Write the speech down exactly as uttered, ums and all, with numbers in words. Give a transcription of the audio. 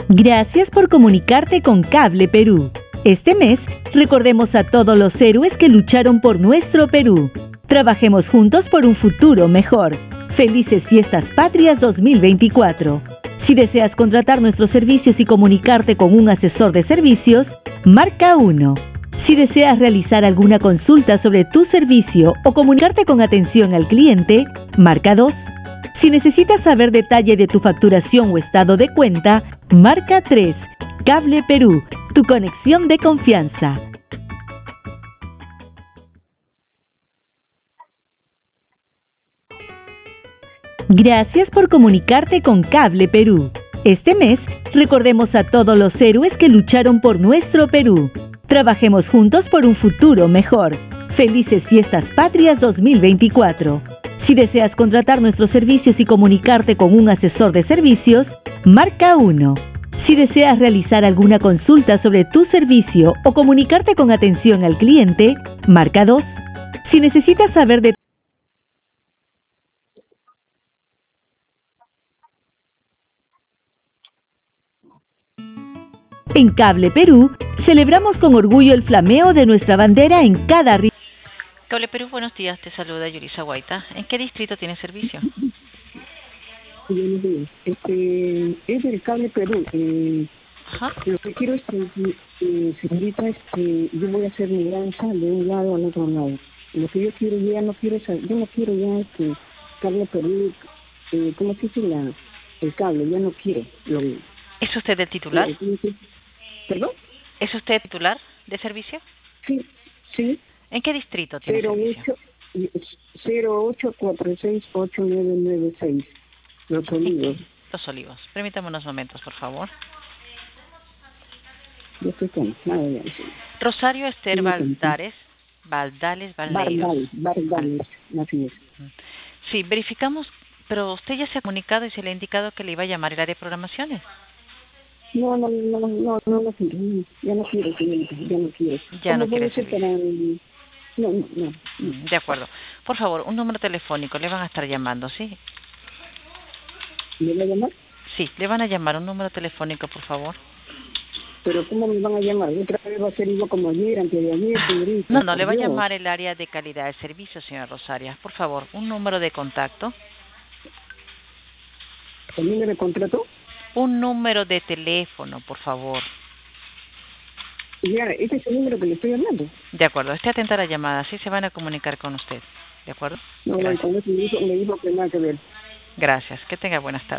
Gracias por comunicarte con Cable Perú. Este mes, recordemos a todos los héroes que lucharon por nuestro Perú. Trabajemos juntos por un futuro mejor. Felices Fiestas Patrias dos mil veinticuatro. Si deseas contratar nuestros servicios y comunicarte con un asesor de servicios, marca uno. Si deseas realizar alguna consulta sobre tu servicio o comunicarte con atención al cliente, marca dos. Si necesitas saber detalle de tu facturación o estado de cuenta, marca tres. Cable Perú, tu conexión de confianza. Gracias por comunicarte con Cable Perú. Este mes, recordemos a todos los héroes que lucharon por nuestro Perú. Trabajemos juntos por un futuro mejor. Felices Fiestas Patrias dos mil veinticuatro. Si deseas contratar nuestros servicios y comunicarte con un asesor de servicios, marca uno. Si deseas realizar alguna consulta sobre tu servicio o comunicarte con atención al cliente, marca dos. Si necesitas saber de En Cable Perú, celebramos con orgullo el flameo de nuestra bandera en cada río. Cable Perú, buenos días, te saluda Yulisa Guaita. ¿En qué distrito tiene servicio? Buenos días. Este, es del Cable Perú. Eh, Ajá. Lo que quiero es que, eh, señorita, es que yo voy a hacer mudanza de un lado al otro lado. Lo que yo quiero, yo ya no quiero, saber, yo no quiero ya que Cable Perú, eh, ¿cómo se dice la, el cable? Ya no quiero. Lo, ¿Es usted el titular? Eh, ¿Perdón? ¿Es usted titular de servicio? Sí, sí. ¿En qué distrito tiene servicio? cero ocho cuatro seis ocho nueve nueve seis. Los Olivos. Los Olivos. Permítame unos momentos, por favor. Yo estoy con nada ya. Rosario Esther Sí, Valdales, Valdales, Valdeiros. Bardales, Bardales, así es. Sí, verificamos, pero usted ya se ha comunicado y se le ha indicado que le iba a llamar el área de programaciones. No, no, no, no, no, no, no quiero, ya no quiero, señorita, ya no quiero. Ya no ¿Cómo quiere puede ser servir. para el- No, no, no. Mm, De acuerdo. Por favor, un número telefónico, le van a estar llamando, ¿sí? ¿Me va a llamar? Sí, le van a llamar un número telefónico, por favor. Pero ¿cómo me van a llamar? Otra vez va a ser igual como ayer, antes de ayer, señorita. No, no, le va a Por Dios. llamar el área de calidad de servicio, señora Rosaria. Por favor, un número de contacto, ¿El número de contrato? un número de teléfono, por favor. Ya, ese es el número que le estoy hablando. De acuerdo, esté atenta a la llamada, así se van a comunicar con usted. ¿De acuerdo? No, no, Gracias. con eso me dijo, me dijo que nada que ver. Gracias, que tenga buenas tardes.